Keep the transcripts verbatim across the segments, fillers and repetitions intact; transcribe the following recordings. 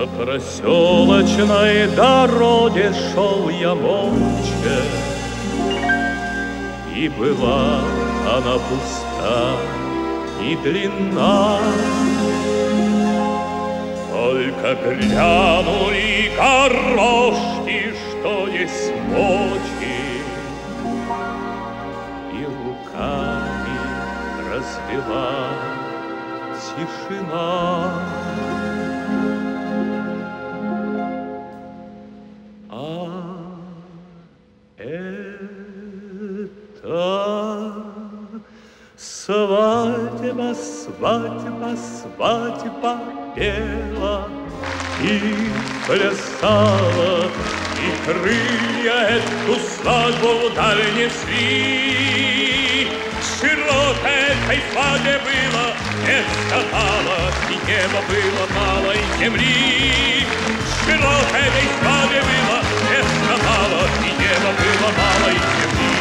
По проселочной дороге шел я молча, и была она пуста и длинна. Только глянули горошки, что есть мочи, и руками развела тишина. Свадьба, свадьба, свадьба пела и плясала, и крылья эту свадьбу вдаль несли. Широкой этой свадьбе было место мало, и неба было мало, и земли. Широкой этой свадьбе было место мало, и неба было мало, и земли.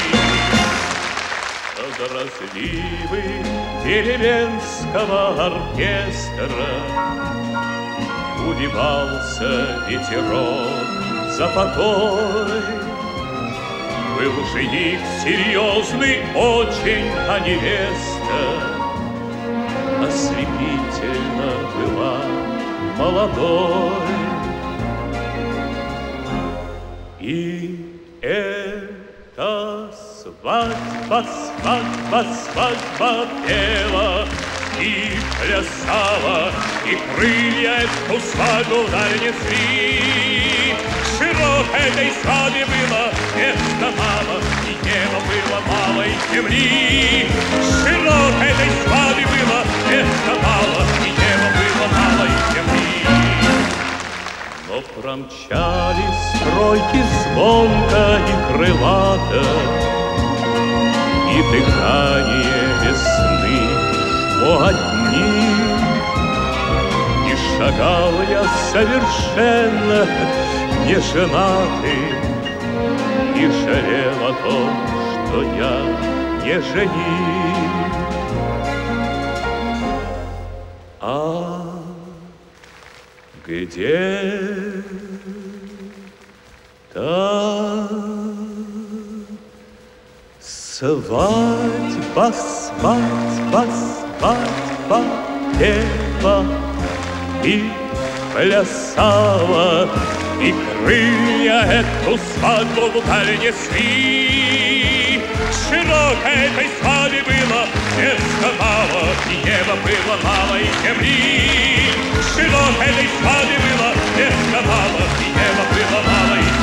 Под разливы деревенского оркестра удивался ветерок за покой. Был жених серьезный очень, а невеста ослепительно была молодой. И эта свадьба, свадьба, свадьба пела и плясала, и крылья эту свадьбу вдаль несли. Широкой этой свадьбе было места мало, и неба было мало, и земли. Широкой этой свадьбе было места мало, и неба было мало, и земли. Но промчались стройки звонко и крылато, и дыхание весны шло одни. И шагал я совершенно не женатый, и жалел о том, что я не жених. А где та свадьба, свадьба, свадьба пела и плясала, и крылья эту свадьбу вдаль несли. Широкой этой свадьбе было места мало, и неба было мало, и земли. Широкой этой свадьбе было места мало, и неба было мало, и земли.